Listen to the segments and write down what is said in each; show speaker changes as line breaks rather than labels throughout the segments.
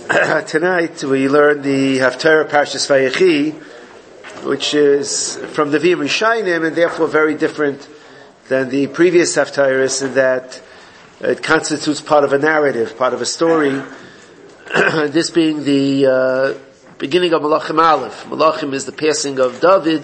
Tonight we learn the Haftarah Parshas Vayechi, which is from the Vim Rishayim and therefore very different than the previous Haftarahs in that it constitutes part of a narrative, part of a story. This being the beginning of Malachim Aleph. Malachim is the passing of David.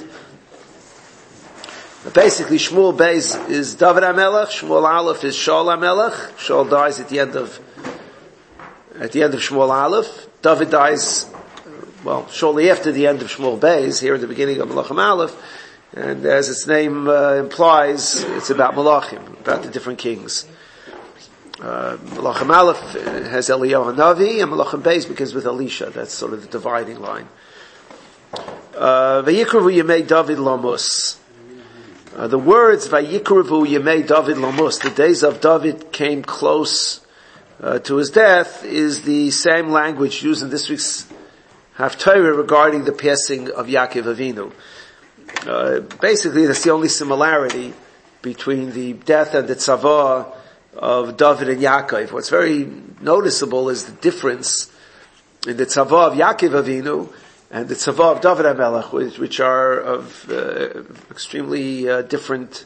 Basically, Shmuel Beis is David HaMelech, Shmuel Aleph is Shaul HaMelech. Shaul dies at the end of Shmuel Aleph. David dies, shortly after the end of Shmuel Beis, here at the beginning of Malachim Aleph. And as its name implies, it's about Malachim, about the different kings. Malachim Aleph has Eliyahu Hanavi, and Malachim Beis begins with Elisha. That's sort of the dividing line. Vayikruvu Yemei David Lamus. The words Vayikruvu Yemei David Lamus, the days of David came close to his death, is the same language used in this week's Haftarah regarding the passing of Yaakov Avinu. Basically, that's the only similarity between the death and the tzavah of David and Yaakov. What's very noticeable is the difference in the tzavah of Yaakov Avinu and the tzavah of David HaMelech, which are of extremely different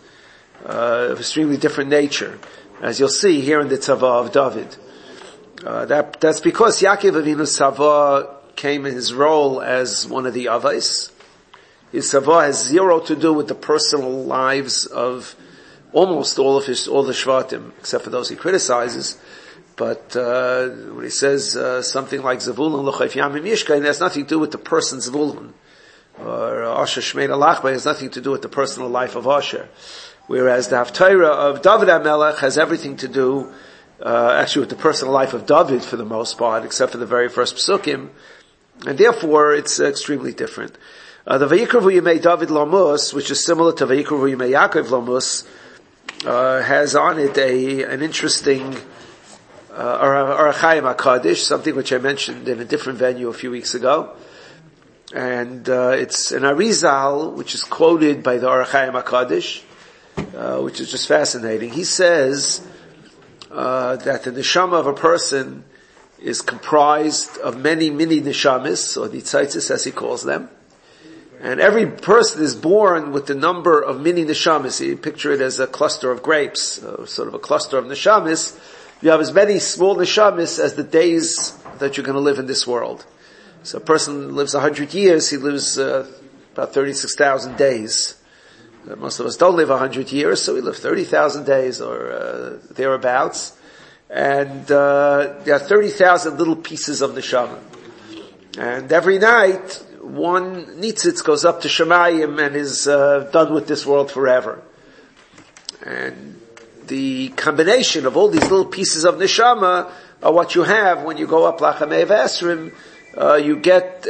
nature, as you'll see here in the tzavah of David. That's because Yaakov Avinu's tzavah came in his role as one of the avos. His tzavah has zero to do with the personal lives of almost all the shvatim, except for those he criticizes. But when he says something like Zavulun l'chayf yamim yishka, it has nothing to do with the person Zavulun. Or Asher Shmein Alachba has nothing to do with the personal life of Asher. Whereas the Haftarah of David HaMelech has everything to do, actually with the personal life of David for the most part, except for the very first psukim. And therefore it's extremely different. The Vayikruvu Yemei David Lamus, which is similar to Vayikruvu Yemei Yaakov Lamus, has on it an interesting or a Chaim HaKadosh, something which I mentioned in a different venue a few weeks ago. And it's an Arizal, which is quoted by the Or HaChaim HaKadosh, which is just fascinating. He says that the neshama of a person is comprised of many mini neshamis, or the tzaitzis as he calls them. And every person is born with the number of mini neshamis. You picture it as a cluster of grapes, sort of a cluster of neshamis. You have as many small neshamis as the days that you're going to live in this world. So a person lives 100 years, he lives about 36,000 days. Most of us don't live 100 years, so we live 30,000 days or thereabouts. And there are 30,000 little pieces of neshama. And every night, one nitzitz goes up to Shemayim and is done with this world forever. And the combination of all these little pieces of neshama are what you have when you go up Lachamei V'Esrim. You get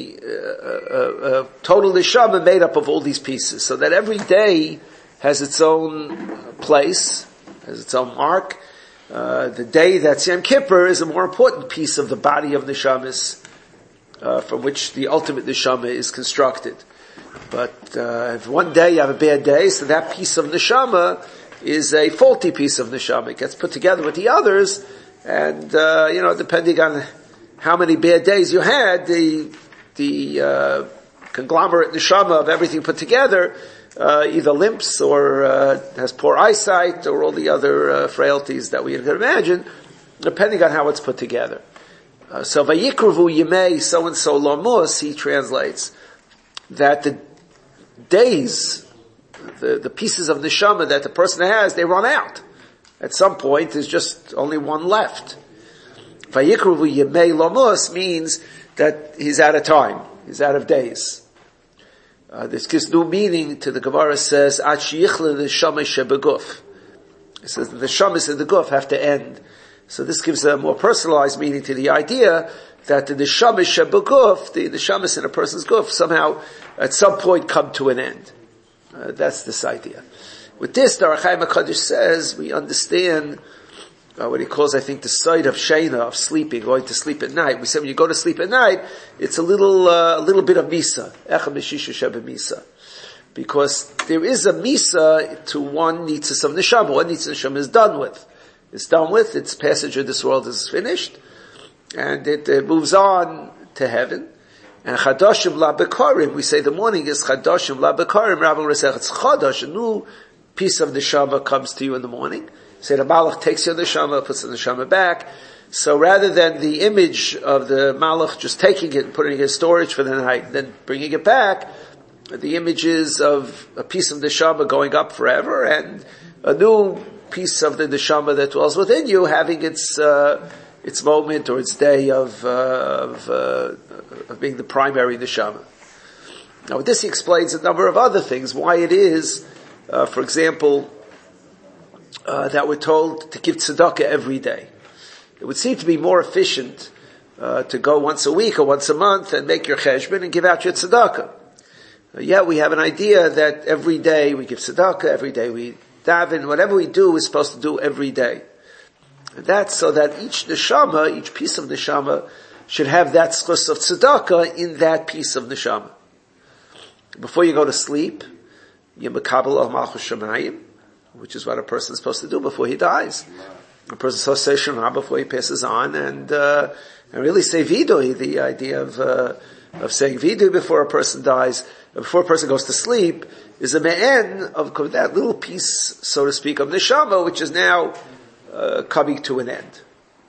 a total neshama made up of all these pieces, so that every day has its own place, has its own mark. The day that's Yom Kippur is a more important piece of the body of neshamas, from which the ultimate neshama is constructed. But if one day you have a bad day, so that piece of neshama is a faulty piece of neshama. It gets put together with the others, and depending on how many bad days you had, the conglomerate neshama of everything put together either limps or has poor eyesight or all the other frailties that we can imagine, depending on how it's put together. So Vayikruvu Yemei so and so Lamus, he translates that the days, the pieces of neshama that the person has, they run out. At some point, there's just only one left. Vayikruvu Yemei Lamus means that he's out of time. He's out of days. This gives new meaning to the Gemara says, Ad sheyichle neshama shebeguf. It says the neshamas in the guf have to end. So this gives a more personalized meaning to the idea that the neshamas shebeguf, the neshamas in a person's guf, somehow at some point come to an end. That's this idea. With this, the Or HaChaim HaKadosh says, we understand what he calls, I think, the side of Shena, of sleeping, going to sleep at night. We say when you go to sleep at night, it's a little bit of Misa. Echa Meshisha Sheba Misa. Because there is a Misa to one Nitzis of Neshama. One Nitzis of Neshama is done with. It's done with, its passage of this world is finished. and it moves on to heaven. And Chadashim La Bekarim, we say the morning is Chadashim La Bekarim, Rabbi Resech, it's Chadash, a new piece of neshama comes to you in the morning. Say the Malach takes your neshama, puts the neshama back. So rather than the image of the Malach just taking it and putting it in storage for the night, then bringing it back, the image is of a piece of neshama going up forever, and a new piece of the neshama that dwells within you having its moment or its day of being the primary neshama. Now with this he explains a number of other things, why it is, for example, that we're told to give tzedakah every day. It would seem to be more efficient to go once a week or once a month and make your cheshbon and give out your tzedakah. Yet we have an idea that every day we give tzedakah, every day we daven, whatever we do we're supposed to do every day. And that's so that each neshama, each piece of neshama, should have that schus of tzedakah in that piece of neshama. Before you go to sleep, you mekabel al malchus shamayim, which is what a person is supposed to do before he dies. A person is supposed to say Shema before he passes on, and really say vidui, the idea of saying vidui before a person dies, before a person goes to sleep, is a me'en of that little piece, so to speak, of neshama, which is now coming to an end.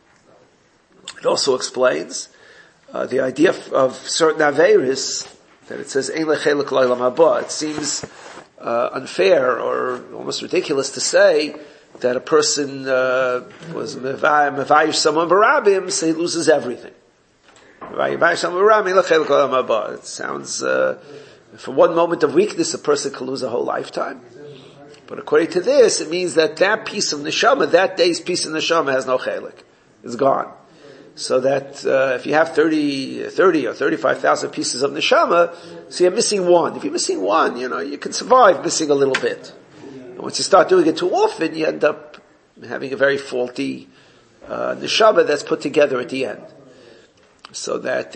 It also explains the idea of certain aveiros, that it says ein lechelek l'olam haba. It seems unfair or almost ridiculous to say that a person was mevayish someone barabim, so he loses everything. It sounds, for one moment of weakness, a person can lose a whole lifetime. But according to this, it means that piece of neshama, that day's piece of neshama has no chelik. It's gone. So that, if you have 30 or 35,000 pieces of neshama, so you're missing one. If you're missing one, you can survive missing a little bit. And once you start doing it too often, you end up having a very faulty, neshama that's put together at the end. So that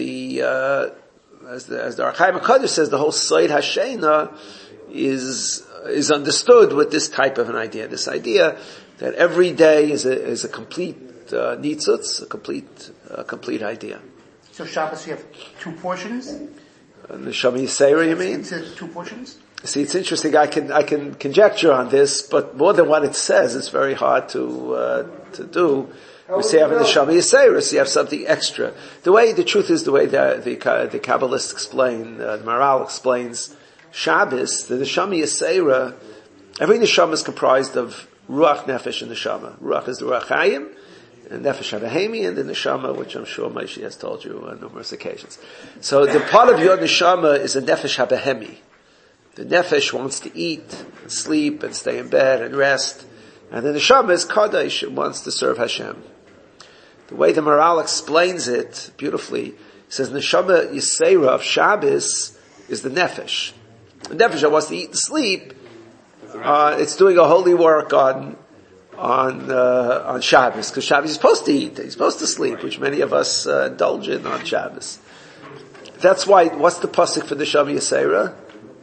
as the Archaim HaKadosh says, the whole Soid HaSheina is understood with this type of an idea. This idea that every day is a complete nitzutz, a complete idea.
So Shabbos, you have two portions?
Neshama Yisera, you mean?
It's two portions?
See, it's interesting. I can conjecture on this, but more than what it says, it's very hard to do. We say have a neshama yisera, so you have something extra. The truth is the way the Kabbalists explain, the Maharal explains Shabbos, the neshama yisera, every neshama is comprised of ruach, nefesh, and neshama. Ruach is the ruach chayim, and nefesh habahemi, and the neshama, which I'm sure Moshe has told you on numerous occasions. So the part of your neshama is a nefesh habahemi. The nefesh wants to eat, and sleep, and stay in bed, and rest. And the neshama is kadosh, it wants to serve Hashem. The way the Maharal explains it beautifully, he says neshama yisera of Shabbos is the nefesh. The nefesh that wants to eat and sleep, it's doing a holy work on Shabbos, because Shabbos is supposed to eat, he's supposed to sleep, which many of us indulge in on Shabbos. That's why, what's the pasuk for neshama yisera?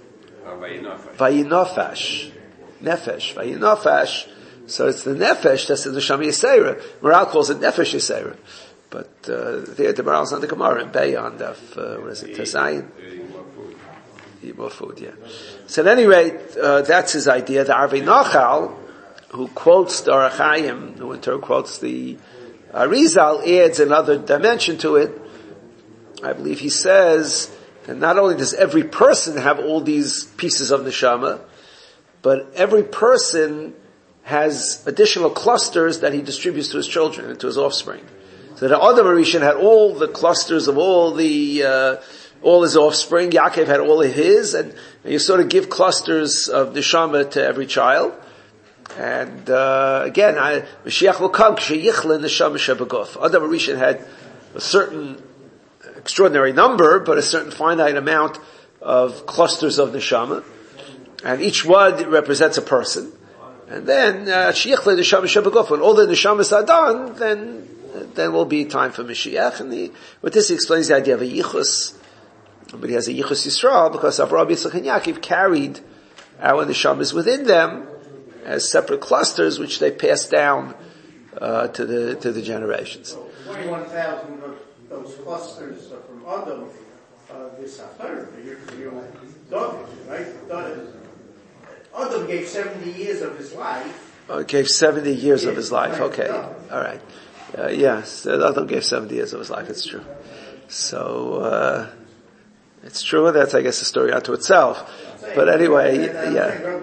Vayinofash. Nefesh. Vayinofash. So it's the nefesh that's in the neshama yisera. Maharal calls it nefesh yisera. But, there the Maharal's on the Gemara in Bay on Tezayin? Eat more food, yeah. So at any rate, that's his idea. The Arvei Nachal, who quotes the Orach Chaim, who in turn quotes the Arizal, adds another dimension to it. I believe he says that not only does every person have all these pieces of neshama, but every person has additional clusters that he distributes to his children and to his offspring. So the Adam Arishan had all the clusters of all his offspring. Yaakov had all of his, and you sort of give clusters of neshama to every child. And again, Mashiach will come k'sheyichle neshama shebaguf. Adam Arishan had a certain extraordinary number, but a certain finite amount of clusters of neshama, and each one represents a person. And then sheyichle neshama shebaguf. When all the neshamas are done, then will be time for Mashiach. And with this he explains the idea of a yichus. But he has a yichus Yisrael because Avraham, Yitzchak, and Yaakov carried our neshamas within them as separate clusters, which they passed down to the generations.
21,000 of those clusters from Adam, this after you're David, right? Adam gave 70 years of his life.
Gave 70 years of his life. Okay, all right. Yes, Adam gave 70 years of his life. It's true. So it's true. That's, I guess, a story unto itself. But anyway, yeah.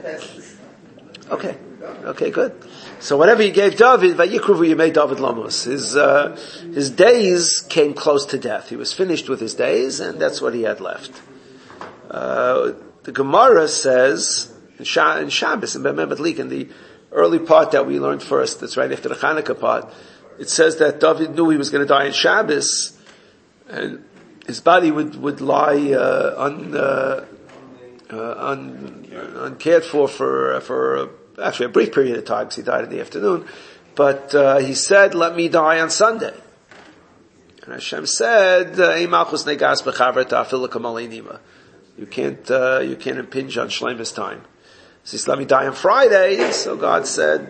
Okay, good. So whatever you gave David, Vayikruvu you made David Lamus. His days came close to death. He was finished with his days, and that's what he had left. The Gemara says in Shabbos, in Bemedlik, in the early part that we learned first, that's right after the Chanukah part, it says that David knew he was going to die in Shabbos, and his body would lie uncared for actually a brief period of time, because he died in the afternoon. But he said, "Let me die on Sunday." And Hashem said, You can't impinge on Shleima's time. So he said, "Let me die on Friday." So God said,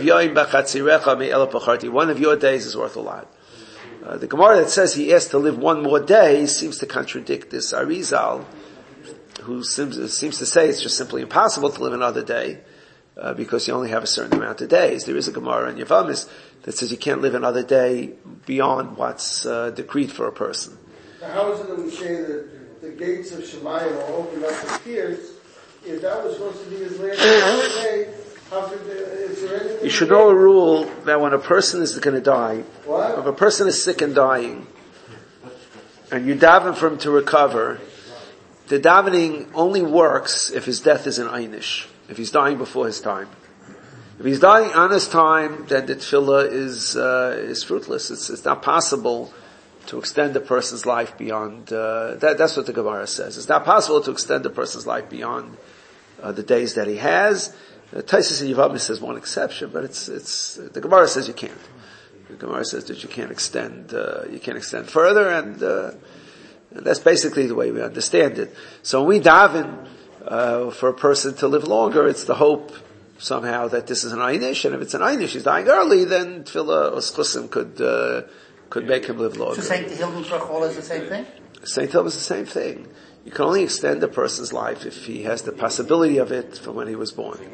one of your days is worth a lot. The Gemara that says he asked to live one more day seems to contradict this Arizal, who seems to say it's just simply impossible to live another day, because you only have a certain amount of days. There is a Gemara in Yavamis that says you can't live another day beyond what's decreed for a person.
Now how is it that we say that the gates of Shemayim are opened up for tears? If that was supposed to be his last day, how could is there anything?
You should know a rule that when a person is going to die,
what?
if a person is sick and dying, and you daven for him to recover, the davening only works if his death is an einish, if he's dying before his time. If he's dying on his time, then the tefillah is fruitless. It's not possible to extend a person's life beyond, that's what the Gemara says. It's not possible to extend a person's life beyond the days that he has. Taisus and Yevamah says one exception, but the Gemara says you can't. The Gemara says that you can't extend further, and that's basically the way we understand it. So when we daven, for a person to live longer, it's the hope somehow that this is an einish, and if it's an einish, he's dying early, then tefillah or schusim could make him live longer.
So Saint Hildenbrach is the same thing?
Saint Hilda is the same thing. You can only extend a person's life if he has the possibility of it from when he was born.
So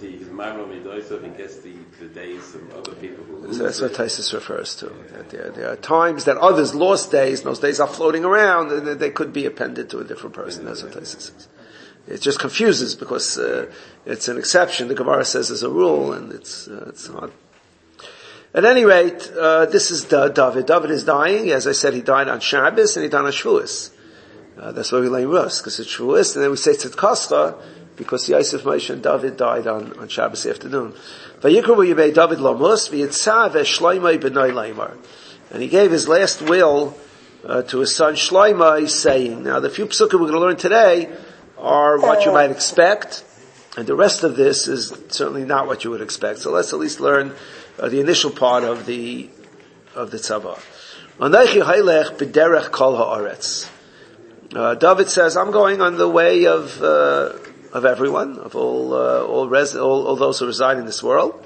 that's what Taisus refers to. That there are times that others lost days, and those days are floating around, and they could be appended to a different person. That's what Taisus says. It just confuses because it's an exception. The Gemara says there's a rule, and it's not. At any rate, this is David. David is dying. As I said, he died on Shabbos and he died on Shavuos. That's why we lay Rus, because it's Shavuos, and then we say Tzidkascha, because Yosef, Moshe, and David died on Shabbos afternoon. Vayikru Yibei David Lamus, v'yitzav Shloimei b'noi Leimar. And he gave his last will to his son Shloimei, saying, now the few psukim we're going to learn today are what you might expect, and the rest of this is certainly not what you would expect. So let's at least learn the initial part of the tzava. Anechi haylech b'derech kol haaretz. David says, I'm going on the way of everyone, of all those who reside in this world.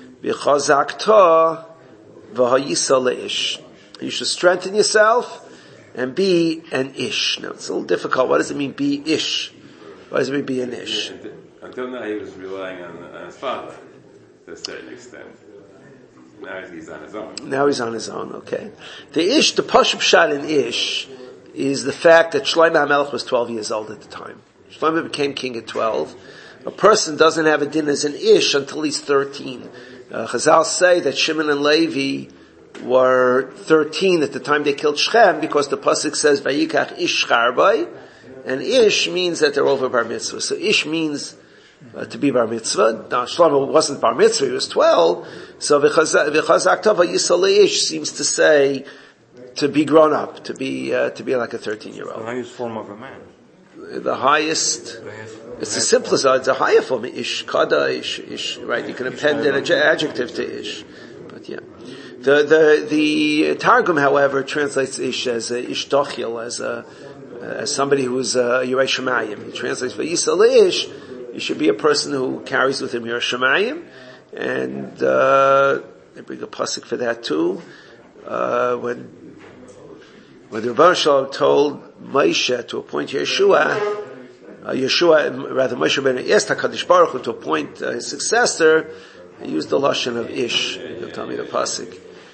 V'chazakta v'hayisa le'ish. You should strengthen yourself and be an ish. Now it's a little difficult. What does it mean, be ish? Why does it mean be an ish?
Until now he was relying on his father to a certain extent. Now he's on his own.
Now he's on his own, okay. The ish, the pashup shad in ish, is the fact that Shlomo HaMelech was 12 years old at the time. Shlomo became king at 12. A person doesn't have a din as an ish until he's 13. Chazal say that Shimon and Levi were 13 at the time they killed Shechem, because the pasuk says Vayikach ish charbay, and ish means that they're over bar mitzvah. So ish means to be bar mitzvah. Now Shlomo wasn't bar mitzvah; he was 12. So v'chazak tova yisal ish seems to say to be grown up, to be like a 13-year-old.
The highest form of a man.
The highest. It's the simplest. It's a higher form. Ish kada ish. Right? You can append an adjective to ish. But yeah. The Targum, however, translates ish as ish dochil, as somebody who's Yirei Shemayim. He translates v'yisal ish. He should be a person who carries with him Yirei Shemayim, and they bring a pasuk for that too. when the Rebbeinu Shalom told Moshe to appoint Moshe Rabbeinu asked HaKadosh Baruch Hu to appoint his successor, he used the lashon of Ish. You'll tell me the pasuk.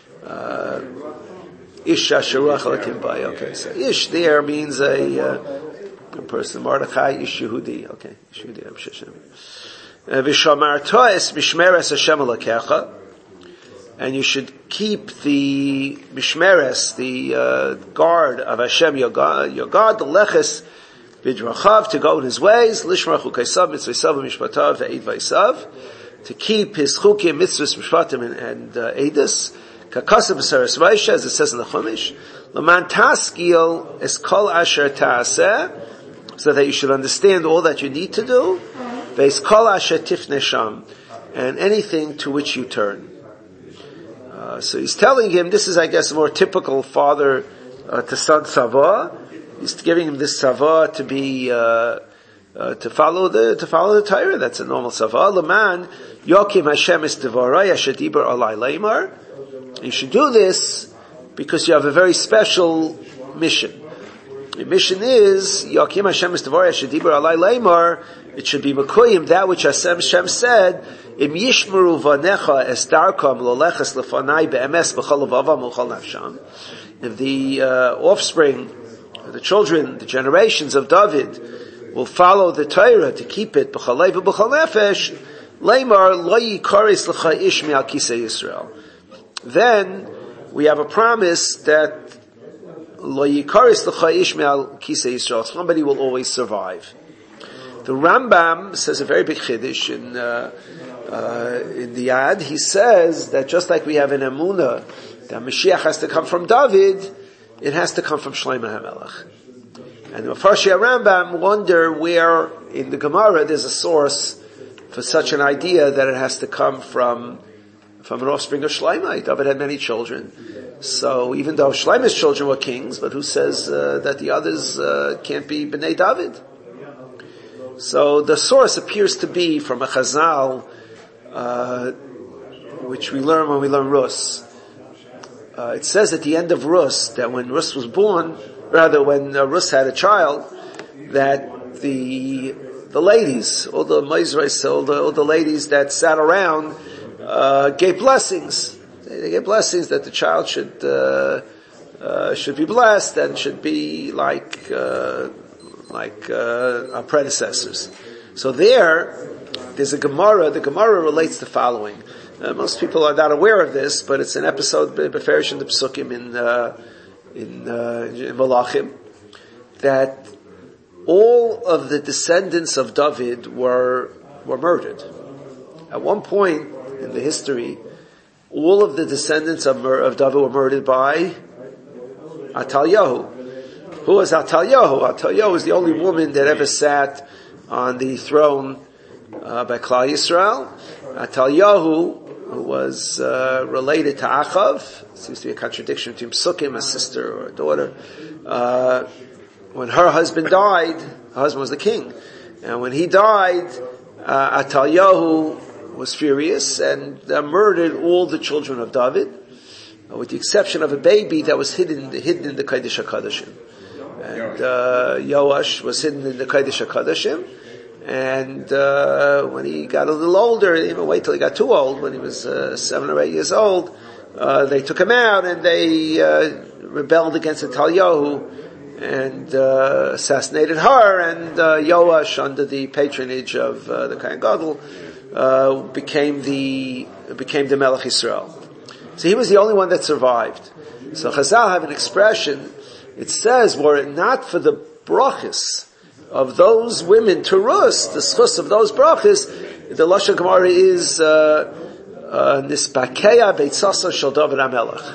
Ish Asheruach Elakim Bay. Okay, so Ish there means a person. Mordechai Ish Yehudi. Okay, Ish Yehudi. I'm Sheshem. V'shamarto es mishmeres Hashem Elokecha, and you should keep the mishmeres, the guard of Hashem, your God, the leches v'drachav, to go in His ways, lishmar chukaysav mitzvaysav v'mishpatav v'eid vaysav, to keep His chukim, mitzvahs, mishpatim, and edus. Kakasav b'saras Raisha, as it says in the Chumash, Laman taskil es kol asher ta'aseh, so that you should understand all that you need to do, ve'es kol asher tifnei sham, and anything to which you turn. So he's telling him, this is, I guess, a more typical father to son tzavah. He's giving him this tzavah to be to follow the Torah. That's a normal tzavah. Laman yokim Hashem es devarai asher diber alai leimar. You should do this because you have a very special mission. The mission is yokim Hashem es devarai asher diber alai leimar. It should be mekoyim, that which Hashem said. Im yishmeru vanecha es darkam loleches lefanai be'emes b'chol levavam u'chol nafsham. If the offspring, the children, the generations of David will follow the Torah to keep it b'chol lev b'chol nefesh, leimar lo yikaris l'cha ish me'al kisei Yisrael. Then we have a promise that lo yikaris l'cha ish me'al kisei Yisrael. Somebody will always survive. The Rambam says a very big chiddush in the Ad. He says that just like we have in Emunah, that Mashiach has to come from David, it has to come from Shlomo HaMelech. And the Mefarshei Rambam wonder where in the Gemara there's a source for such an idea that it has to come from an offspring of Shlomo. David had many children. So even though Shlomo's children were kings, but who says that the others can't be Bnei David? So the source appears to be from a Chazal, which we learn when we learn Rus. It says at the end of Rus that when Rus was born, rather when Rus had a child, that the ladies, all the Meizrais, all the ladies that sat around, gave blessings. They gave blessings that the child should be blessed and should be like our predecessors. So there's a Gemara. The Gemara relates the following. Most people are not aware of this, but it's an episode, Beferish in the Psukim in Malachim, that all of the descendants of David were murdered. At one point in the history, all of the descendants of David were murdered by Atalyahu. Who was Atalyahu? Atalyahu was the only woman that ever sat on the throne by Klal Yisrael. Atalyahu, who was related to Achav, seems to be a contradiction between Psukim, a sister or a daughter. When her husband died, her husband was the king, and when he died, Atalyahu was furious and murdered all the children of David, with the exception of a baby that was hidden in the Kodesh HaKodashim. And Yoash was hidden in the Kodesh HaKodashim. And when he got a little older, he didn't wait till he got too old, when he was 7 or 8 years old, they took him out and they rebelled against Atalyahu and assassinated her, and Yoash, under the patronage of the Kohen Gadol, became the Melech Yisrael. So he was the only one that survived. So Chazal have an expression. It says, were it not for the brachas of those women to Rus, the schus of those brachas, the Lashon Gemara is Nispakeya Beitzasa Shel David HaMelech.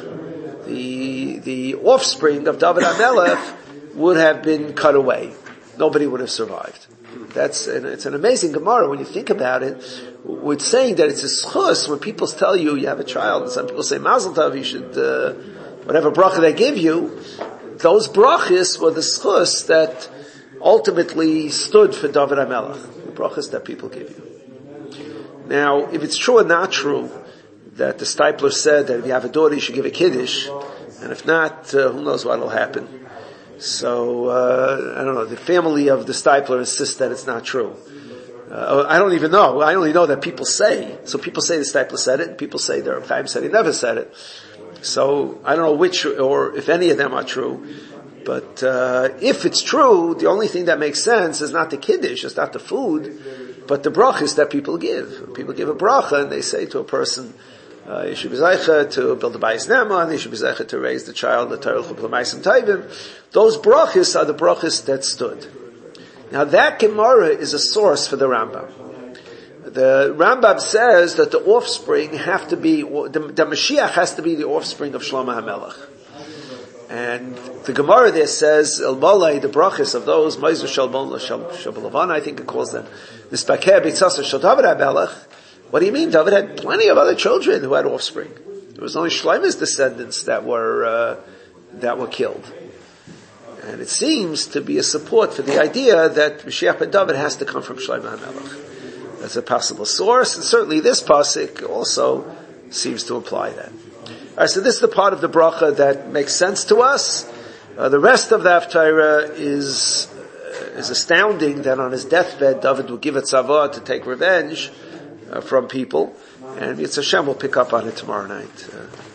The offspring of David HaMelech would have been cut away. Nobody would have survived. It's an amazing Gemara when you think about it. We're saying that it's a schus when people tell you have a child, and some people say Mazel Tov, you should whatever bracha they give you. Those brachas were the schus that ultimately stood for David HaMelech, the brachas that people give you. Now, if it's true or not true that the Stipler said that if you have a daughter, you should give a kiddush, and if not, who knows what will happen. So, I don't know, the family of the Stipler insists that it's not true. I don't even know. I only know that people say. So people say the Stipler said it, and people say the Reb Chaim said he never said it. So, I don't know which, or if any of them are true. But, if it's true, the only thing that makes sense is not the kiddush, it's not the food, but the brachas that people give. People give a bracha, and they say to a person, you should be zeicha to build a bayis nema, and you should be zeicha to raise the child, the Torah l'maysim taivim. Those brachas are the brachas that stood. Now that Gemara is a source for the Rambam. The Rambam says that the offspring have to be, the Mashiach has to be the offspring of Shlomo HaMelech. And the Gemara there says, El Molei, the brachas of those, Meizu Shel Mon Shel Lavan, I think it calls them, Nispakeh B'Tzasar Shel David HaMelech. What do you mean? David had plenty of other children who had offspring. It was only Shlomo's descendants that were killed. And it seems to be a support for the idea that Mashiach ben David has to come from Shlomo HaMelech. That's a possible source, and certainly this pasuk also seems to imply that. Alright, so this is the part of the bracha that makes sense to us. The rest of the Haftarah is astounding that on his deathbed David will give a tzavah to take revenge from people, and Yitzhak Hashem will pick up on it tomorrow night.